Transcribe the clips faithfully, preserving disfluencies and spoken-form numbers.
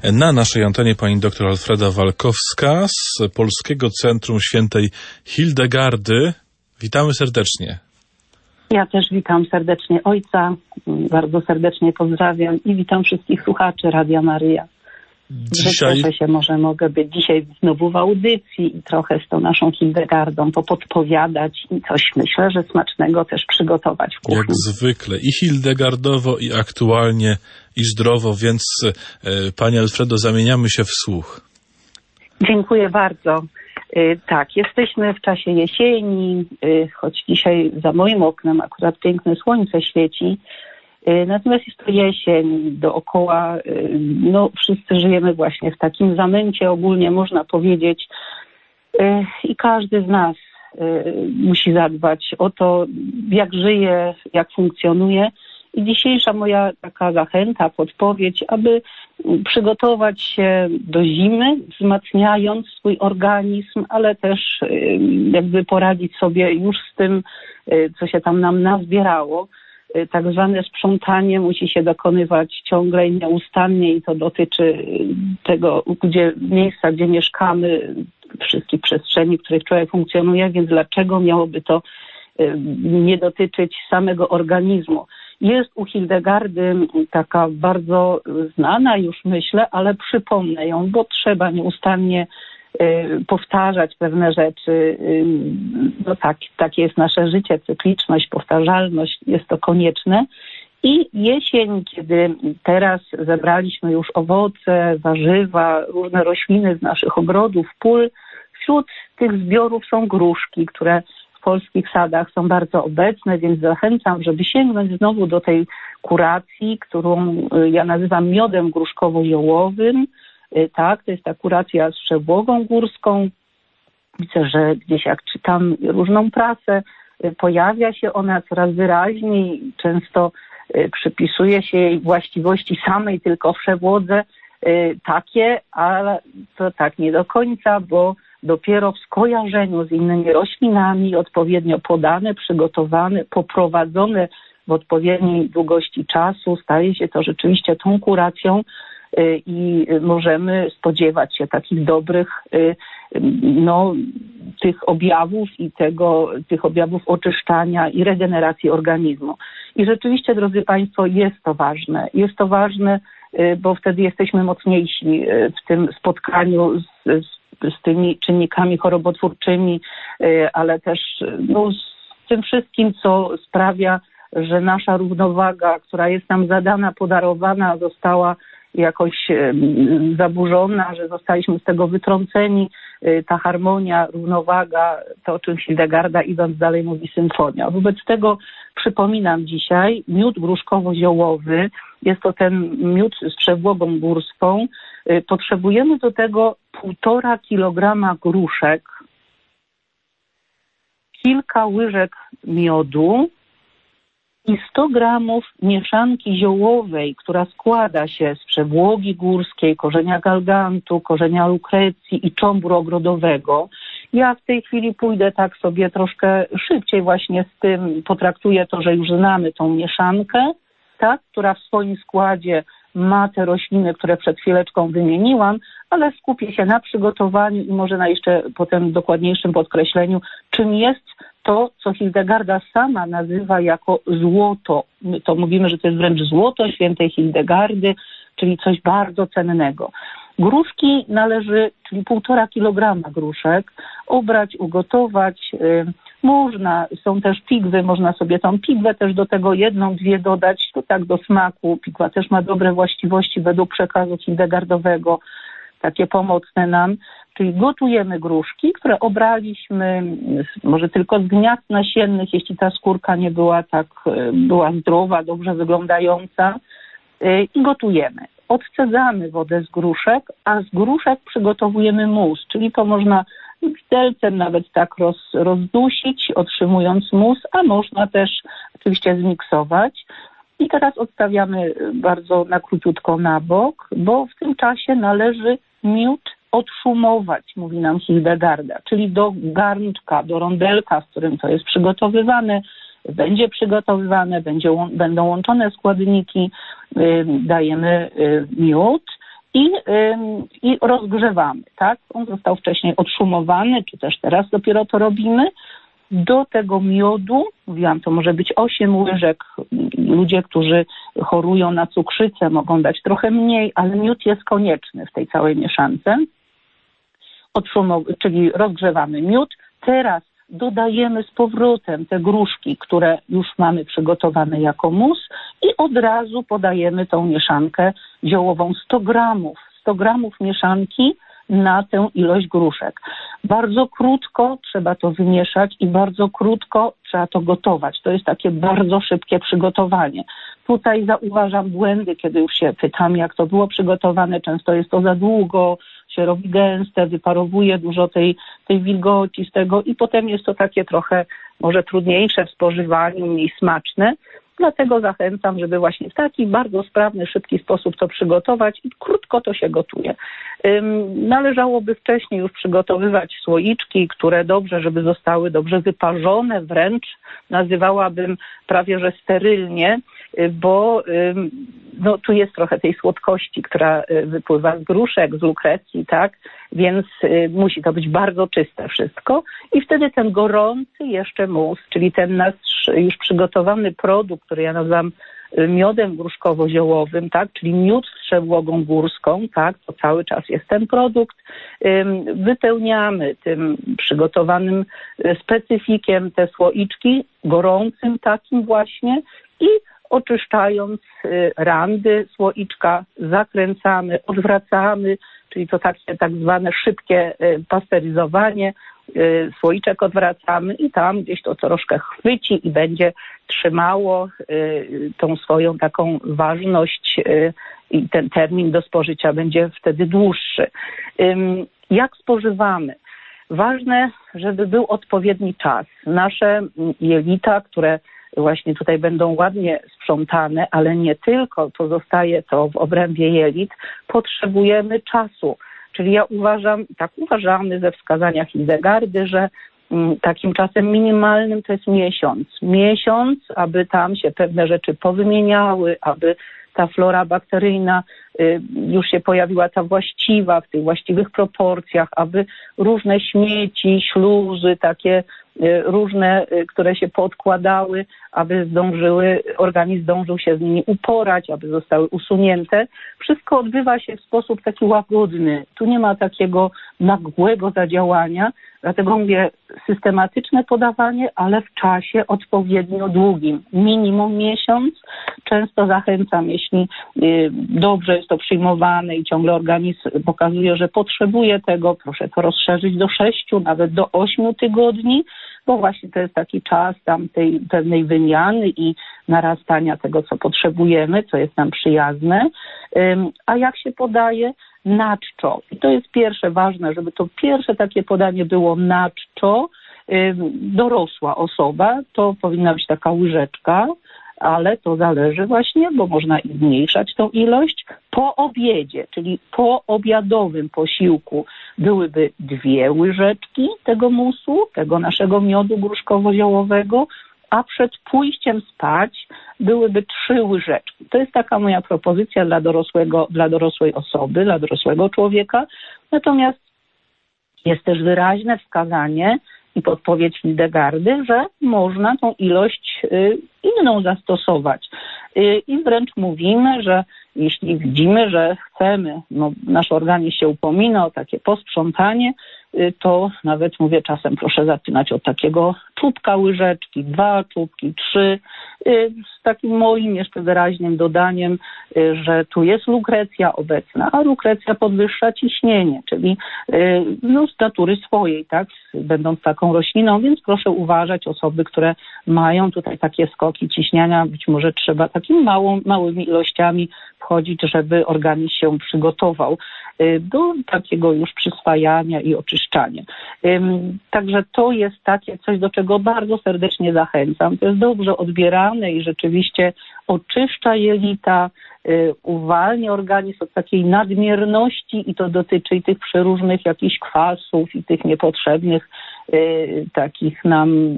Na naszej antenie pani dr Alfreda Walkowska z Polskiego Centrum Świętej Hildegardy. Witamy serdecznie. Ja też witam serdecznie ojca, bardzo serdecznie pozdrawiam i witam wszystkich słuchaczy Radia Maryja. Dzisiaj... Cieszę się, może mogę być dzisiaj znowu w audycji i trochę z tą naszą Hildegardą popodpowiadać i coś, myślę, że smacznego też przygotować w kuchni. Jak zwykle i hildegardowo, i aktualnie, i zdrowo, więc e, Pani Alfredo, zamieniamy się w słuch. Dziękuję bardzo. E, tak, jesteśmy w czasie jesieni, e, choć dzisiaj za moim oknem akurat piękne słońce świeci. Natomiast jest to jesień, dookoła, no wszyscy żyjemy właśnie w takim zamęcie, ogólnie można powiedzieć, i każdy z nas musi zadbać o to, jak żyje, jak funkcjonuje. I dzisiejsza moja taka zachęta, podpowiedź, aby przygotować się do zimy, wzmacniając swój organizm, ale też jakby poradzić sobie już z tym, co się tam nam nazbierało. Tak zwane sprzątanie musi się dokonywać ciągle i nieustannie i to dotyczy tego gdzie, miejsca, gdzie mieszkamy, wszystkich przestrzeni, w których człowiek funkcjonuje, więc dlaczego miałoby to nie dotyczyć samego organizmu? Jest u Hildegardy taka bardzo znana już myślę, ale przypomnę ją, bo trzeba nieustannie powtarzać pewne rzeczy. No tak, takie jest nasze życie, cykliczność, powtarzalność, jest to konieczne. I jesień, kiedy teraz zebraliśmy już owoce, warzywa, różne rośliny z naszych ogrodów, pól, wśród tych zbiorów są gruszki, które w polskich sadach są bardzo obecne, więc zachęcam, żeby sięgnąć znowu do tej kuracji, którą ja nazywam miodem gruszkowo-ziołowym. Tak, to jest ta kuracja z szczebłogą górską. Widzę, że gdzieś jak czytam różną prasę, pojawia się ona coraz wyraźniej. Często przypisuje się jej właściwości samej tylko w szczebłodze takie, ale to tak nie do końca, bo dopiero w skojarzeniu z innymi roślinami, odpowiednio podane, przygotowane, poprowadzone w odpowiedniej długości czasu, staje się to rzeczywiście tą kuracją, i możemy spodziewać się takich dobrych no, tych objawów i tego, tych objawów oczyszczania i regeneracji organizmu. I rzeczywiście, drodzy Państwo, jest to ważne. Jest to ważne, bo wtedy jesteśmy mocniejsi w tym spotkaniu z, z, z tymi czynnikami chorobotwórczymi, ale też no, z tym wszystkim, co sprawia, że nasza równowaga, która jest nam zadana, podarowana, została jakoś zaburzona, że zostaliśmy z tego wytrąceni. Ta harmonia, równowaga, to o czym Hildegarda idąc dalej mówi symfonia. Wobec tego przypominam dzisiaj miód gruszkowo-ziołowy. Jest to ten miód z szczebłogą górską. Potrzebujemy do tego półtora kilograma gruszek, kilka łyżek miodu i sto gramów mieszanki ziołowej, która składa się z przebłogi górskiej, korzenia galgantu, korzenia lukrecji i cząbru ogrodowego. Ja w tej chwili pójdę tak sobie troszkę szybciej właśnie z tym, potraktuję to, że już znamy tą mieszankę, tak, która w swoim składzie ma te rośliny, które przed chwileczką wymieniłam, ale skupię się na przygotowaniu i może na jeszcze potem dokładniejszym podkreśleniu, czym jest to, co Hildegarda sama nazywa jako złoto. My to mówimy, że to jest wręcz złoto świętej Hildegardy, czyli coś bardzo cennego. Gruszki należy, czyli półtora kilograma gruszek, obrać, ugotować. Yy, można, są też pigwy, można sobie tą pigwę też do tego jedną, dwie dodać, to tak do smaku. Pigwa też ma dobre właściwości według przekazu hildegardowego, takie pomocne nam. Czyli gotujemy gruszki, które obraliśmy, może tylko z gniazd nasiennych, jeśli ta skórka nie była tak, była zdrowa, dobrze wyglądająca, i gotujemy. Odcedzamy wodę z gruszek, a z gruszek przygotowujemy mus, czyli to można widelcem nawet tak roz, rozdusić, otrzymując mus, a można też oczywiście zmiksować. I teraz odstawiamy bardzo na króciutko na bok, bo w tym czasie należy miód odszumować, mówi nam Hildegarda, czyli do garnczka, do rondelka, w którym to jest przygotowywane, będzie przygotowywane, będzie, będą łączone składniki, yy, dajemy yy, miód i, i rozgrzewamy, tak? On został wcześniej odszumowany, czy też teraz dopiero to robimy. Do tego miodu, mówiłam, to może być osiem łyżek. Ludzie, którzy chorują na cukrzycę, mogą dać trochę mniej, ale miód jest konieczny w tej całej mieszance. Odszumow- czyli rozgrzewamy miód. Teraz dodajemy z powrotem te gruszki, które już mamy przygotowane jako mus i od razu podajemy tą mieszankę ziołową sto gramów. sto gramów mieszanki na tę ilość gruszek. Bardzo krótko trzeba to wymieszać i bardzo krótko trzeba to gotować. To jest takie bardzo szybkie przygotowanie. Tutaj zauważam błędy, kiedy już się pytam, jak to było przygotowane. Często jest to za długo, się robi gęste, wyparowuje dużo tej, tej wilgoci z tego i potem jest to takie trochę może trudniejsze w spożywaniu, mniej smaczne. Dlatego zachęcam, żeby właśnie w taki bardzo sprawny, szybki sposób to przygotować i krótko to się gotuje. Ym, należałoby wcześniej już przygotowywać słoiczki, które dobrze, żeby zostały dobrze wyparzone, wręcz nazywałabym prawie że sterylnie, bo ym, no, tu jest trochę tej słodkości, która wypływa z gruszek, z lukrecji, tak? Więc y, musi to być bardzo czyste wszystko i wtedy ten gorący jeszcze mus, czyli ten nasz już przygotowany produkt, który ja nazywam miodem gruszkowo-ziołowym, tak, czyli miód z trzewłogą górską, tak, to cały czas jest ten produkt. Wypełniamy tym przygotowanym specyfikiem te słoiczki, gorącym takim właśnie i oczyszczając randy słoiczka, zakręcamy, odwracamy, czyli to takie tak zwane szybkie pasteryzowanie, słoiczek odwracamy i tam gdzieś to troszkę chwyci i będzie trzymało tą swoją taką ważność i ten termin do spożycia będzie wtedy dłuższy. Jak spożywamy? Ważne, żeby był odpowiedni czas. Nasze jelita, które właśnie tutaj będą ładnie sprzątane, ale nie tylko, to zostaje to w obrębie jelit, potrzebujemy czasu. Czyli ja uważam, tak uważamy ze wskazania Hildegardy, że m, takim czasem minimalnym to jest miesiąc. Miesiąc, aby tam się pewne rzeczy powymieniały, aby ta flora bakteryjna y, już się pojawiła ta właściwa, w tych właściwych proporcjach, aby różne śmieci, śluzy, takie y, różne, y, które się podkładały, aby zdążyły, organizm zdążył się z nimi uporać, aby zostały usunięte. Wszystko odbywa się w sposób taki łagodny. Tu nie ma takiego nagłego zadziałania, dlatego mówię systematyczne podawanie, ale w czasie odpowiednio długim. Minimum miesiąc. Często zachęcam, jeśli y, dobrze jest to przyjmowane i ciągle organizm pokazuje, że potrzebuje tego, proszę to rozszerzyć do sześciu, nawet do ośmiu tygodni, bo właśnie to jest taki czas tam tej pewnej wymiany i narastania tego, co potrzebujemy, co jest nam przyjazne. Ym, a jak się podaje? Na czczo. I to jest pierwsze ważne, żeby to pierwsze takie podanie było na czczo. Ym, dorosła osoba, to powinna być taka łyżeczka, ale to zależy właśnie, bo można i zmniejszać tą ilość. Po obiedzie, czyli po obiadowym posiłku byłyby dwie łyżeczki tego musu, tego naszego miodu gruszkowo-ziołowego, a przed pójściem spać byłyby trzy łyżeczki. To jest taka moja propozycja dla dorosłego, dla dorosłej osoby, dla dorosłego człowieka. Natomiast jest też wyraźne wskazanie i podpowiedź Hildegardy, że można tą ilość y, inną zastosować. Y, I wręcz mówimy, że jeśli widzimy, że chcemy, no, nasz organizm się upomina o takie posprzątanie, y, to nawet mówię czasem proszę zaczynać od takiego czubka łyżeczki, dwa czubki, trzy, y, z takim moim jeszcze wyraźnym dodaniem, y, że tu jest lukrecja obecna, a lukrecja podwyższa ciśnienie, czyli y, no, z natury swojej, tak, będąc taką rośliną, więc proszę uważać osoby, które mają tutaj takie skoki ciśnienia, być może trzeba takimi małą, małymi ilościami wchodzić, żeby organizm się przygotował do takiego już przyswajania i oczyszczania. Także to jest takie coś, do czego bardzo serdecznie zachęcam. To jest dobrze odbierane i rzeczywiście oczyszcza jelita, uwalnia organizm od takiej nadmierności i to dotyczy i tych przeróżnych jakichś kwasów i tych niepotrzebnych takich nam,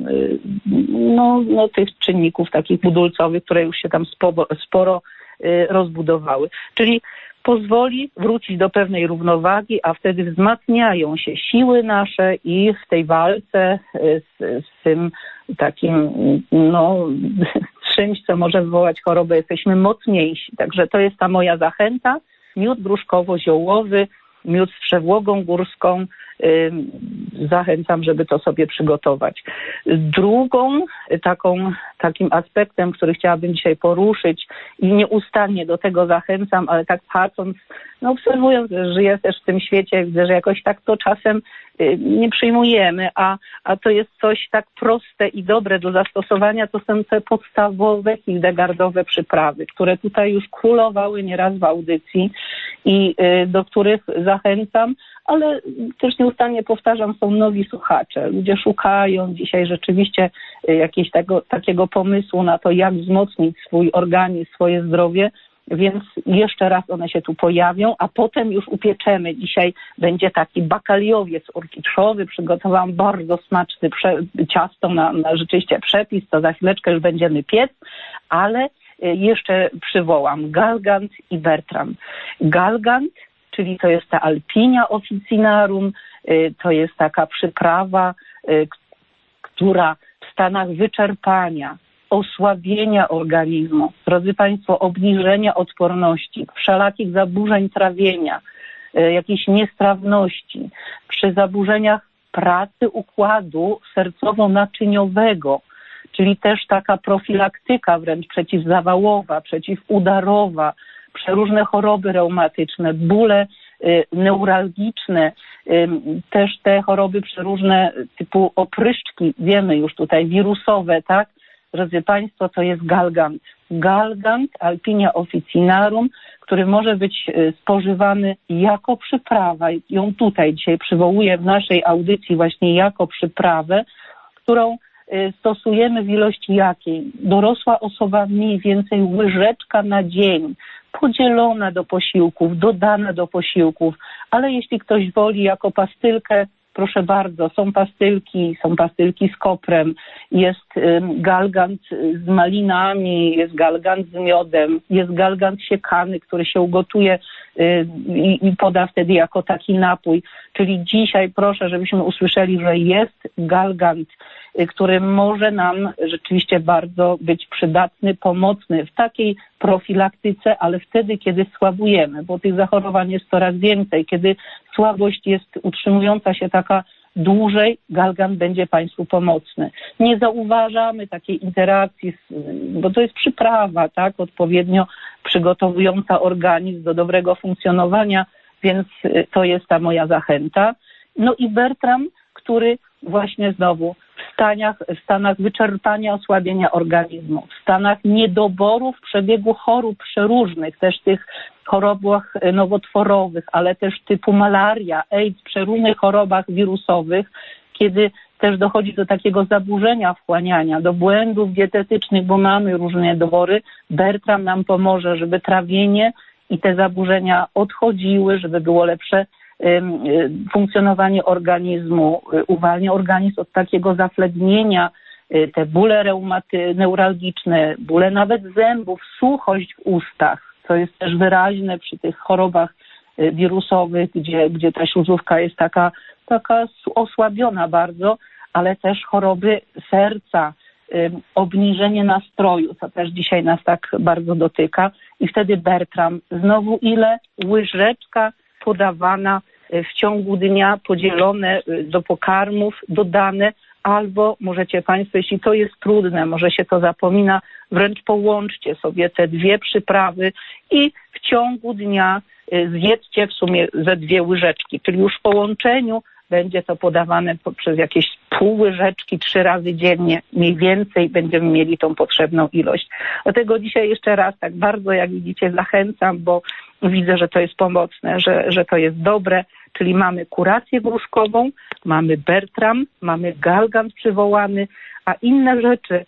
no, no tych czynników takich budulcowych, które już się tam sporo, sporo rozbudowały. Czyli pozwoli wrócić do pewnej równowagi, a wtedy wzmacniają się siły nasze i w tej walce z, z tym takim, no, czymś, co może wywołać chorobę, jesteśmy mocniejsi. Także to jest ta moja zachęta. Miód gruszkowo-ziołowy, miód z przewłogą górską. Zachęcam, żeby to sobie przygotować. Drugą taką, takim aspektem, który chciałabym dzisiaj poruszyć i nieustannie do tego zachęcam, ale tak patrząc, no obserwując, że żyję też w tym świecie, widzę, że jakoś tak to czasem nie przyjmujemy, a, a to jest coś tak proste i dobre do zastosowania, to są te podstawowe hildegardowe przyprawy, które tutaj już królowały nieraz w audycji i do których zachęcam, ale też nieustannie powtarzam, są nowi słuchacze. Ludzie szukają dzisiaj rzeczywiście jakiegoś tego, takiego pomysłu na to, jak wzmocnić swój organizm, swoje zdrowie, więc jeszcze raz one się tu pojawią, a potem już upieczemy. Dzisiaj będzie taki bakaliowiec orkiszowy, przygotowałam bardzo smaczny prze- ciasto na, na rzeczywiście przepis, to za chwileczkę już będziemy piec, ale jeszcze przywołam Galgant i Bertram. Galgant, czyli to jest ta Alpinia officinarum, to jest taka przyprawa, która w stanach wyczerpania, osłabienia organizmu, drodzy Państwo, obniżenia odporności, wszelakich zaburzeń trawienia, jakiejś niestrawności, przy zaburzeniach pracy układu sercowo-naczyniowego, czyli też taka profilaktyka wręcz przeciwzawałowa, przeciwudarowa, przeróżne choroby reumatyczne, bóle y, neuralgiczne, y, też te choroby przeróżne typu opryszczki, wiemy już tutaj, wirusowe, tak? Drodzy Państwo, to jest Galgant. Galgant, Alpinia officinarum, który może być spożywany jako przyprawa. Ją tutaj dzisiaj przywołuję w naszej audycji właśnie jako przyprawę, którą stosujemy w ilości jakiej? Dorosła osoba mniej więcej łyżeczka na dzień, podzielona do posiłków, dodana do posiłków, ale jeśli ktoś woli jako pastylkę, proszę bardzo, są pastylki, są pastylki z koprem, jest galgant z malinami, jest galgant z miodem, jest galgant siekany, który się ugotuje i poda wtedy jako taki napój. Czyli dzisiaj proszę, żebyśmy usłyszeli, że jest galgant, który może nam rzeczywiście bardzo być przydatny, pomocny w takiej profilaktyce, ale wtedy, kiedy słabujemy, bo tych zachorowań jest coraz więcej, kiedy słabość jest utrzymująca się taka dłużej, galgant będzie Państwu pomocny. Nie zauważamy takiej interakcji, bo to jest przyprawa, tak, odpowiednio przygotowująca organizm do dobrego funkcjonowania, więc to jest ta moja zachęta. No i Bertram, który właśnie znowu w stanach, w stanach wyczerpania, osłabienia organizmu, w stanach niedoborów przebiegu chorób przeróżnych, też tych chorobach nowotworowych, ale też typu malaria, AIDS, przeróżnych chorobach wirusowych, kiedy też dochodzi do takiego zaburzenia wchłaniania, do błędów dietetycznych, bo mamy różne niedobory, Bertram nam pomoże, żeby trawienie i te zaburzenia odchodziły, żeby było lepsze funkcjonowanie organizmu, uwalnia organizm od takiego zaflednienia, te bóle reumaty, neuralgiczne, bóle nawet zębów, suchość w ustach, co jest też wyraźne przy tych chorobach wirusowych, gdzie, gdzie ta śluzówka jest taka, taka osłabiona bardzo, ale też choroby serca, obniżenie nastroju, co też dzisiaj nas tak bardzo dotyka. I wtedy Bertram, znowu ile? Łyżeczka podawana w ciągu dnia, podzielone do pokarmów, dodane, albo możecie Państwo, jeśli to jest trudne, może się to zapomina, wręcz połączcie sobie te dwie przyprawy i w ciągu dnia zjedzcie w sumie ze dwie łyżeczki, czyli już w połączeniu będzie to podawane przez jakieś pół łyżeczki, trzy razy dziennie, mniej więcej będziemy mieli tą potrzebną ilość. Dlatego dzisiaj jeszcze raz tak bardzo, jak widzicie, zachęcam, bo widzę, że to jest pomocne, że, że to jest dobre, czyli mamy kurację gruszkową, mamy Bertram, mamy galgant przywołany, a inne rzeczy,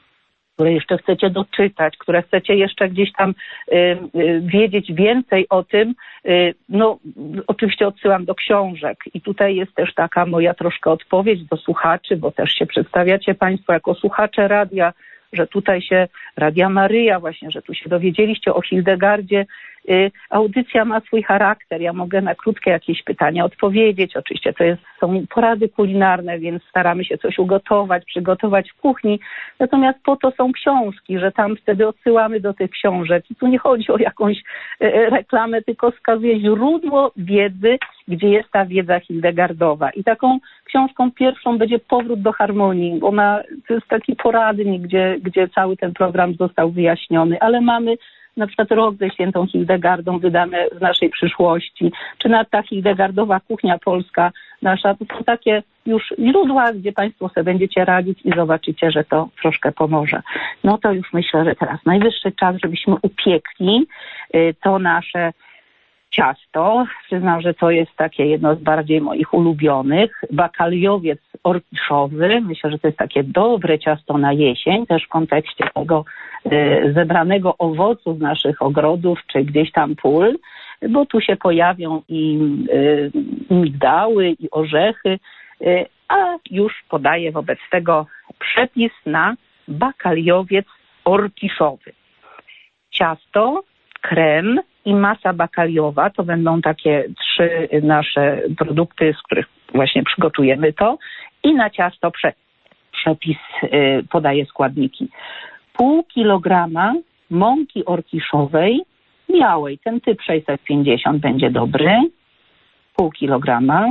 które jeszcze chcecie doczytać, które chcecie jeszcze gdzieś tam y, y, wiedzieć więcej o tym, y, no oczywiście odsyłam do książek i tutaj jest też taka moja troszkę odpowiedź do słuchaczy, bo też się przedstawiacie Państwo jako słuchacze radia, że tutaj się, Radia Maryja właśnie, że tu się dowiedzieliście o Hildegardzie Audycja ma swój charakter. Ja mogę na krótkie jakieś pytania odpowiedzieć. Oczywiście to jest, są porady kulinarne, więc staramy się coś ugotować, przygotować w kuchni. Natomiast po to są książki, że tam wtedy odsyłamy do tych książek. I tu nie chodzi o jakąś reklamę, tylko wskazuje źródło wiedzy, gdzie jest ta wiedza hildegardowa. I taką książką pierwszą będzie Powrót do harmonii. Ona, to jest taki poradnik, gdzie, gdzie cały ten program został wyjaśniony, ale mamy na przykład Rok ze świętą Hildegardą wydane z naszej przyszłości, czy nawet ta Hildegardowa kuchnia polska nasza. To są takie już źródła, gdzie Państwo sobie będziecie radzić i zobaczycie, że to troszkę pomoże. No to już myślę, że teraz najwyższy czas, żebyśmy upiekli to nasze ciasto. Przyznam, że to jest takie jedno z bardziej moich ulubionych. Bakaliowiec orkiszowy. Myślę, że to jest takie dobre ciasto na jesień, też w kontekście tego y, zebranego owocu z naszych ogrodów, czy gdzieś tam pól, bo tu się pojawią i y, migdały, i orzechy, y, a już podaję wobec tego przepis na bakaliowiec orkiszowy. Ciasto, krem i masa bakaliowa, to będą takie trzy nasze produkty, z których właśnie przygotujemy to. I na ciasto prze, przepis y, podaje składniki. Pół kilograma mąki orkiszowej białej, ten typ sześćset pięćdziesiąt będzie dobry. Pół kilograma.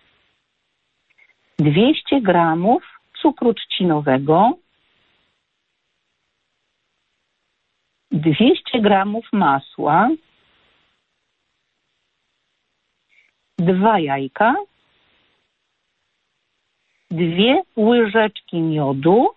dwieście gramów cukru trzcinowego. dwieście gramów masła. Dwa jajka. Dwie łyżeczki miodu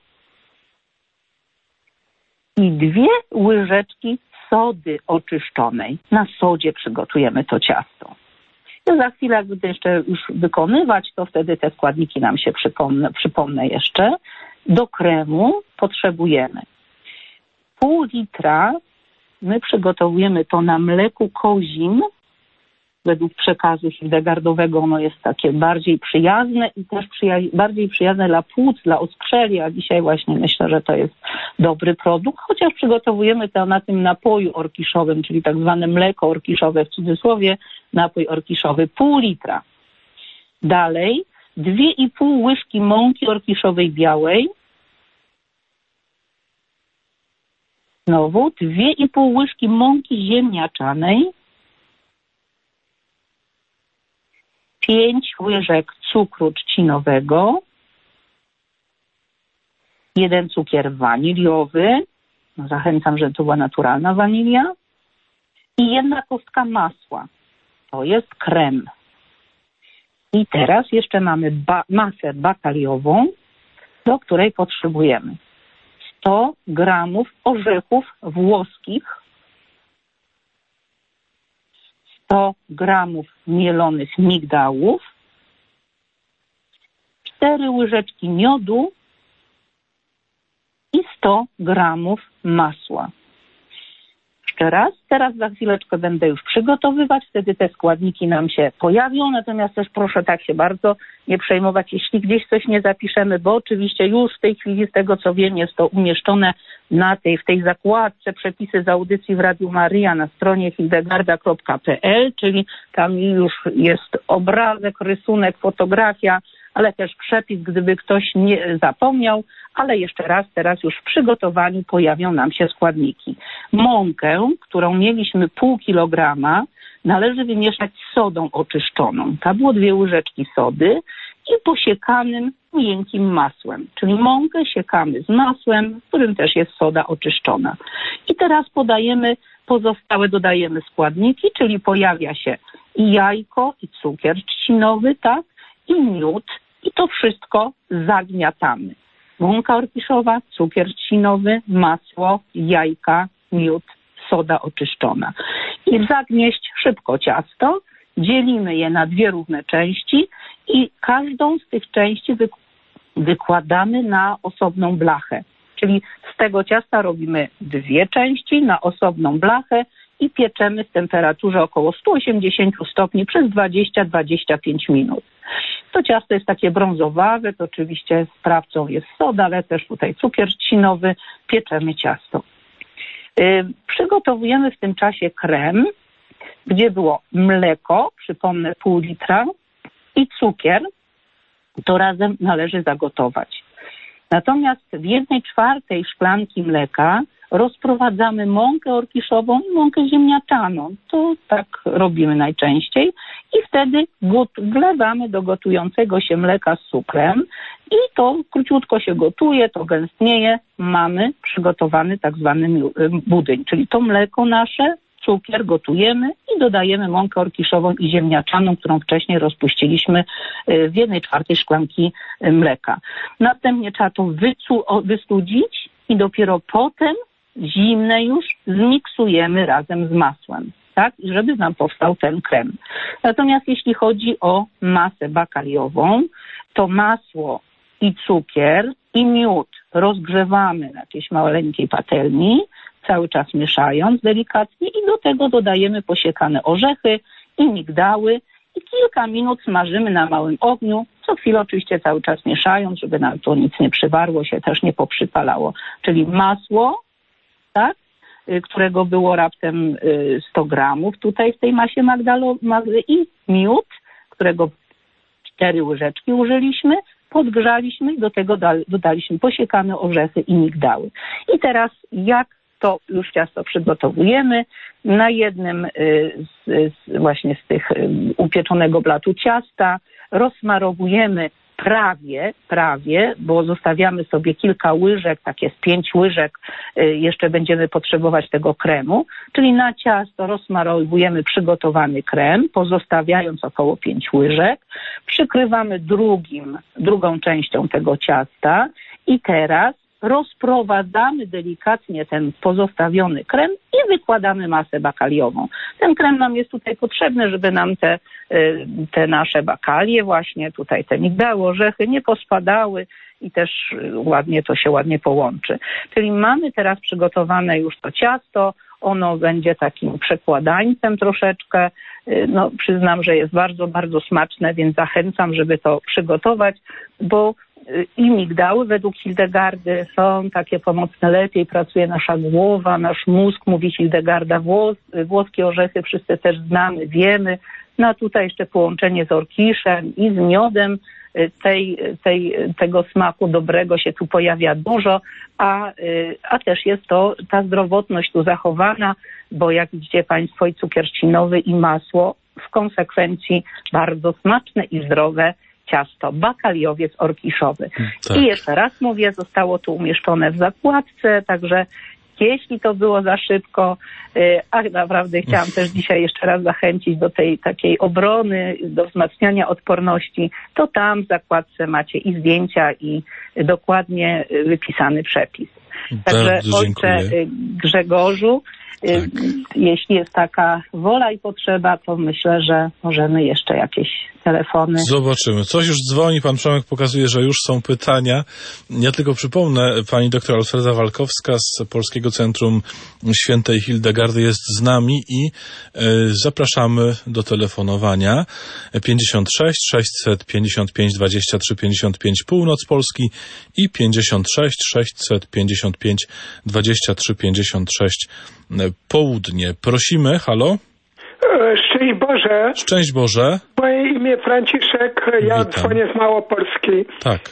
i dwie łyżeczki sody oczyszczonej. Na sodzie przygotujemy to ciasto. I za chwilę, jak będę jeszcze już wykonywać, to wtedy te składniki nam się przypomnę, przypomnę jeszcze. Do kremu potrzebujemy pół litra. My przygotowujemy to na mleku kozim. Według przekazu hildegardowego ono jest takie bardziej przyjazne i też przyja- bardziej przyjazne dla płuc, dla oskrzeli, a dzisiaj właśnie myślę, że to jest dobry produkt, chociaż przygotowujemy to na tym napoju orkiszowym, czyli tak zwane mleko orkiszowe, w cudzysłowie napój orkiszowy, pół litra. Dalej dwie i pół łyżki mąki orkiszowej białej, znowu dwie i pół łyżki mąki ziemniaczanej, pięć łyżek cukru trzcinowego, jeden cukier waniliowy, no zachęcam, żeby to była naturalna wanilia, i jedna kostka masła. To jest krem. I teraz jeszcze mamy ba- masę bakaliową, do której potrzebujemy sto gramów orzechów włoskich, sto gramów mielonych migdałów, cztery łyżeczki miodu i sto gramów masła. Jeszcze raz, teraz za chwileczkę będę już przygotowywać, wtedy te składniki nam się pojawią, natomiast też proszę tak się bardzo nie przejmować, jeśli gdzieś coś nie zapiszemy, bo oczywiście już w tej chwili z tego co wiem jest to umieszczone na tej, w tej zakładce przepisy z audycji w Radiu Maryja na stronie hildegarda kropka p l, czyli tam już jest obrazek, rysunek, fotografia, ale też przepis, gdyby ktoś nie zapomniał, ale jeszcze raz, teraz już w przygotowaniu pojawią nam się składniki. Mąkę, którą mieliśmy pół kilograma, należy wymieszać z sodą oczyszczoną. To było dwie łyżeczki sody i posiekanym miękkim masłem. Czyli mąkę siekamy z masłem, w którym też jest soda oczyszczona. I teraz podajemy, pozostałe dodajemy składniki, czyli pojawia się i jajko, i cukier trzcinowy, tak, i miód, i to wszystko zagniatamy. Mąka orkiszowa, cukier trzcinowy, masło, jajka, miód, soda oczyszczona. I zagnieść szybko ciasto, dzielimy je na dwie równe części i każdą z tych części wy- wykładamy na osobną blachę. Czyli z tego ciasta robimy dwie części na osobną blachę i pieczemy w temperaturze około sto osiemdziesiąt stopni przez dwadzieścia do dwudziestu pięciu minut. To ciasto jest takie brązowawe, to oczywiście sprawcą jest soda, ale też tutaj cukier trzcinowy, pieczemy ciasto. Przygotowujemy w tym czasie krem, gdzie było mleko, przypomnę pół litra, i cukier. To razem należy zagotować. Natomiast w jednej czwartej szklanki mleka rozprowadzamy mąkę orkiszową i mąkę ziemniaczaną. To tak robimy najczęściej. I wtedy wlewamy do gotującego się mleka z cukrem i to króciutko się gotuje, to gęstnieje. Mamy przygotowany tak zwany budyń, czyli to mleko nasze, cukier gotujemy i dodajemy mąkę orkiszową i ziemniaczaną, którą wcześniej rozpuściliśmy w jednej czwartej szklanki mleka. Następnie trzeba to wycu- wystudzić i dopiero potem zimne już zmiksujemy razem z masłem, tak, żeby nam powstał ten krem. Natomiast jeśli chodzi o masę bakaliową, to masło i cukier i miód rozgrzewamy na jakiejś maleńkiej patelni, cały czas mieszając delikatnie i do tego dodajemy posiekane orzechy i migdały i kilka minut smażymy na małym ogniu, co chwilę oczywiście cały czas mieszając, żeby nam to nic nie przywarło się, też nie poprzypalało. Czyli masło, tak, którego było raptem sto gramów tutaj w tej masie magdalowej i miód, którego cztery łyżeczki użyliśmy, podgrzaliśmy i do tego dodaliśmy posiekane orzechy i migdały. I teraz jak to już ciasto przygotowujemy? Na jednym z, z, właśnie z tych upieczonego blatu ciasta rozsmarowujemy prawie, prawie, bo zostawiamy sobie kilka łyżek, takie z pięć łyżek, jeszcze będziemy potrzebować tego kremu, czyli na ciasto rozsmarowujemy przygotowany krem, pozostawiając około pięć łyżek, przykrywamy drugim, drugą częścią tego ciasta i teraz rozprowadzamy delikatnie ten pozostawiony krem i wykładamy masę bakaliową. Ten krem nam jest tutaj potrzebny, żeby nam te, te nasze bakalie, właśnie tutaj te migdały, orzechy nie pospadały i też ładnie to się ładnie połączy. Czyli mamy teraz przygotowane już to ciasto, ono będzie takim przekładańcem troszeczkę. No, przyznam, że jest bardzo, bardzo smaczne, więc zachęcam, żeby to przygotować, bo i migdały według Hildegardy są takie pomocne, lepiej pracuje nasza głowa, nasz mózg, mówi Hildegarda, włos, włoskie orzechy wszyscy też znamy, wiemy. No a tutaj jeszcze połączenie z orkiszem i z miodem, tej, tej, tego smaku dobrego się tu pojawia dużo, a, a też jest to ta zdrowotność tu zachowana, bo jak widzicie Państwo, i cukier trzcinowy, i masło, w konsekwencji bardzo smaczne i zdrowe ciasto, bakaliowiec orkiszowy. Tak. I jeszcze raz mówię, zostało tu umieszczone w zakładce, także jeśli to było za szybko, a naprawdę chciałam też dzisiaj jeszcze raz zachęcić do tej takiej obrony, do wzmacniania odporności, to tam w zakładce macie i zdjęcia, i dokładnie wypisany przepis. Także ojcze Grzegorzu, tak. Jeśli jest taka wola i potrzeba, to myślę, że możemy jeszcze jakieś telefony. Zobaczymy. Coś już dzwoni, pan Przemek pokazuje, że już są pytania. Ja tylko przypomnę, pani doktor Alfreda Walkowska z Polskiego Centrum Świętej Hildegardy jest z nami i y, zapraszamy do telefonowania. pięćdziesiąt sześć sześćset pięćdziesiąt pięć dwadzieścia trzy pięćdziesiąt pięć północ Polski i pięćdziesiąt sześć sześćset pięćdziesiąt pięć dwadzieścia trzy pięćdziesiąt sześć południe. Prosimy, halo? Szczęść Boże. Szczęść Boże. Moje imię Franciszek, ja Witam. Dzwonię z Małopolski. Tak.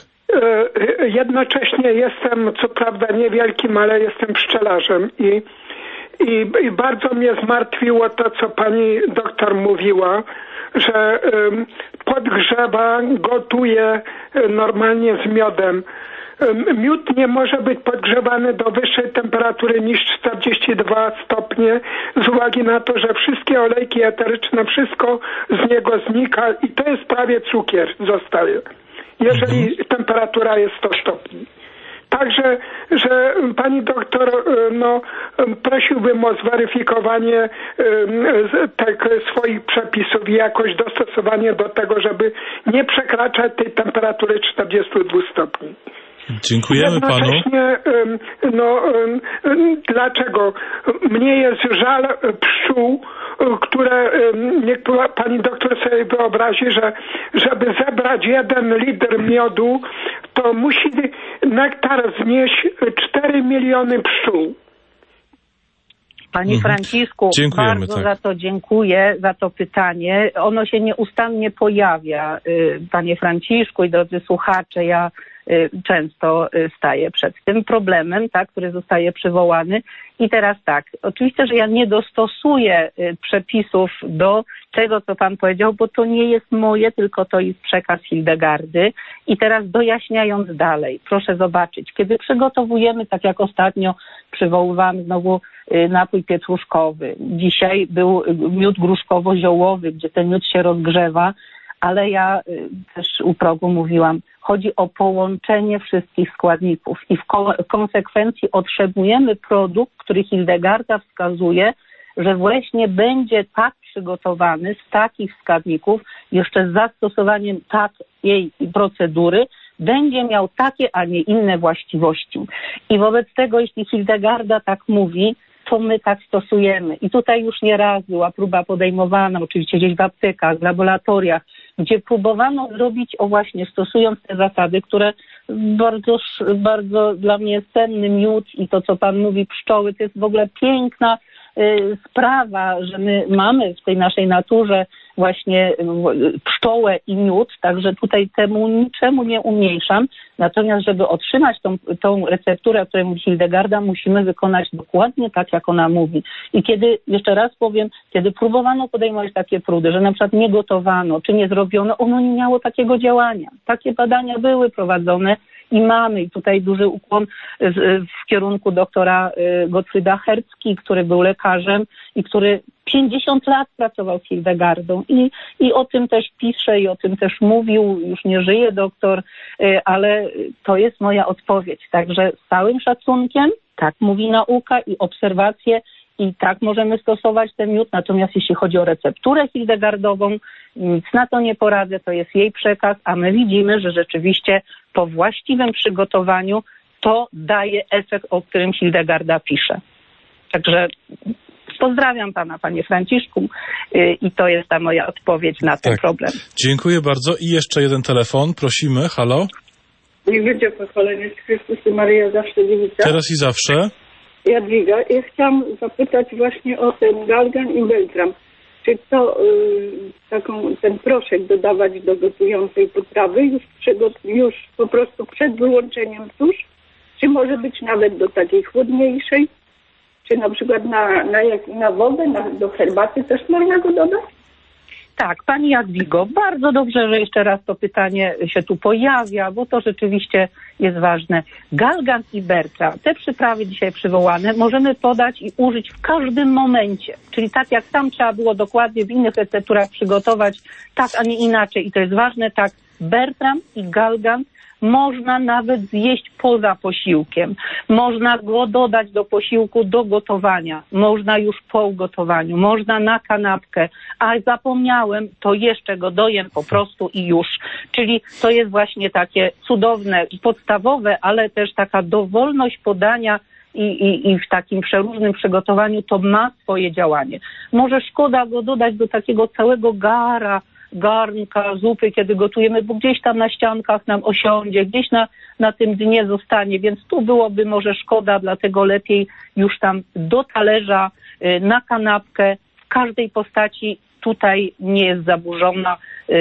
Jednocześnie jestem, co prawda niewielkim, ale jestem pszczelarzem i, i, i bardzo mnie zmartwiło to, co pani doktor mówiła, że um, podgrzewa, gotuje normalnie z miodem. Miód nie może być podgrzewany do wyższej temperatury niż czterdzieści dwa stopnie z uwagi na to, że wszystkie olejki eteryczne, wszystko z niego znika i to jest prawie cukier zostaje, jeżeli mhm. temperatura jest sto stopni. Także, że pani doktor, no, prosiłbym o zweryfikowanie tak, swoich przepisów i jakoś dostosowanie do tego, żeby nie przekraczać tej temperatury czterdziestu dwóch stopni. Dziękujemy panu. No, dlaczego? Mnie jest żal pszczół, które niech pani doktor sobie wyobrazi, że żeby zebrać jeden litr miodu, to musi nektar znieść cztery miliony pszczół. Panie mhm. Franciszku, Dziękujemy, bardzo tak. za to dziękuję, za to pytanie. Ono się nieustannie pojawia, Panie Franciszku i drodzy słuchacze. Ja często staję przed tym problemem, tak, który zostaje przywołany. I teraz tak, oczywiście, że ja nie dostosuję przepisów do tego, co pan powiedział, bo to nie jest moje, tylko to jest przekaz Hildegardy. I teraz dojaśniając dalej, proszę zobaczyć, kiedy przygotowujemy, tak jak ostatnio przywoływałam znowu napój pietruszkowy. Dzisiaj był miód gruszkowo-ziołowy, gdzie ten miód się rozgrzewa, ale ja też u progu mówiłam, chodzi o połączenie wszystkich składników i w konsekwencji otrzymujemy produkt, który Hildegarda wskazuje, że właśnie będzie tak przygotowany z takich składników, jeszcze z zastosowaniem takiej procedury, będzie miał takie, a nie inne właściwości. I wobec tego, jeśli Hildegarda tak mówi, to my tak stosujemy. I tutaj już nie raz była próba podejmowana, oczywiście gdzieś w aptekach, w laboratoriach, gdzie próbowano zrobić, o właśnie, stosując te zasady, które bardzo, bardzo dla mnie cenny miód i to, co pan mówi, pszczoły, to jest w ogóle piękna y, sprawa, że my mamy w tej naszej naturze właśnie pszczołę i miód, także tutaj temu niczemu nie umniejszam. Natomiast, żeby otrzymać tą, tą recepturę, o której mówi Hildegarda, musimy wykonać dokładnie tak, jak ona mówi. I kiedy, jeszcze raz powiem, kiedy próbowano podejmować takie próby, że na przykład nie gotowano, czy nie zrobiono, ono nie miało takiego działania. Takie badania były prowadzone i mamy. I tutaj duży ukłon w kierunku doktora Gottfrieda Herzki, który był lekarzem i który pięćdziesiąt lat pracował z Hildegardą i, i o tym też pisze i o tym też mówił, już nie żyje doktor, ale to jest moja odpowiedź. Także z całym szacunkiem, tak mówi nauka i obserwacje i tak możemy stosować ten miód, natomiast jeśli chodzi o recepturę hildegardową, nic na to nie poradzę, to jest jej przekaz, a my widzimy, że rzeczywiście po właściwym przygotowaniu to daje efekt, o którym Hildegarda pisze. Także pozdrawiam pana, panie Franciszku, i to jest ta moja odpowiedź na ten tak. problem. Dziękuję bardzo. I jeszcze jeden telefon, prosimy. Halo? Niech będzie pochwalenie Chrystus i Maryja, zawsze dziewica. Teraz i zawsze. Jadwiga. Ja chciałam zapytać właśnie o ten galgan i beltram. Czy to y, taką, ten proszek dodawać do gotującej potrawy już, już po prostu przed wyłączeniem tuż? Czy może być nawet do takiej chłodniejszej? Czy na przykład na, na, jak, na wodę, na, do herbaty też można go dodać? Tak, pani Jadwigo, bardzo dobrze, że jeszcze raz to pytanie się tu pojawia, bo to rzeczywiście jest ważne. Galgan i bertra, te przyprawy dzisiaj przywołane, możemy podać i użyć w każdym momencie. Czyli tak jak tam trzeba było dokładnie w innych recepturach przygotować, tak, a nie inaczej. I to jest ważne, tak, bertram i galgan można nawet zjeść poza posiłkiem. Można go dodać do posiłku do gotowania. Można już po ugotowaniu. Można na kanapkę. A zapomniałem, to jeszcze go dojem po prostu i już. Czyli to jest właśnie takie cudowne, podstawowe, ale też taka dowolność podania i, i, i w takim przeróżnym przygotowaniu to ma swoje działanie. Może szkoda go dodać do takiego całego gara, garnka, zupy, kiedy gotujemy, bo gdzieś tam na ściankach nam osiądzie, gdzieś na, na tym dnie zostanie, więc tu byłoby może szkoda, dlatego lepiej już tam do talerza, na kanapkę, w każdej postaci tutaj nie jest zaburzona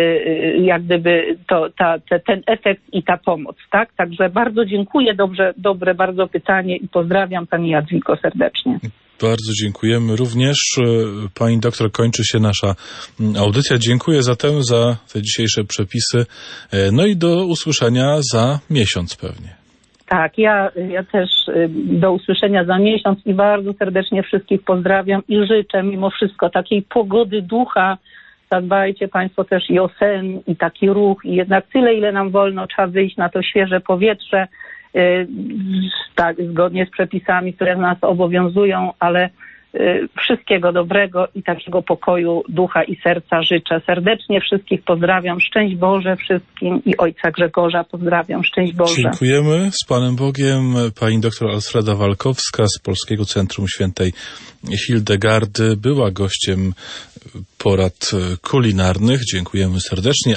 jak gdyby to, ta, te, ten efekt i ta pomoc, tak? Także bardzo dziękuję, dobrze, dobre bardzo pytanie i pozdrawiam pani Jadwigo serdecznie. Bardzo dziękujemy również. Pani doktor, kończy się nasza audycja. Dziękuję zatem za te dzisiejsze przepisy. No i do usłyszenia za miesiąc pewnie. Tak, ja, ja też do usłyszenia za miesiąc i bardzo serdecznie wszystkich pozdrawiam i życzę mimo wszystko takiej pogody ducha. Zadbajcie państwo też i o sen, i taki ruch, i jednak tyle, ile nam wolno, trzeba wyjść na to świeże powietrze, yy, tak, zgodnie z przepisami, które nas obowiązują, ale yy, wszystkiego dobrego i takiego pokoju ducha i serca życzę. Serdecznie wszystkich pozdrawiam. Szczęść Boże wszystkim i ojca Grzegorza pozdrawiam. Szczęść Boże. Dziękujemy. Z Panem Bogiem. Pani doktor Alfreda Walkowska z Polskiego Centrum Świętej Hildegardy była gościem porad kulinarnych. Dziękujemy serdecznie.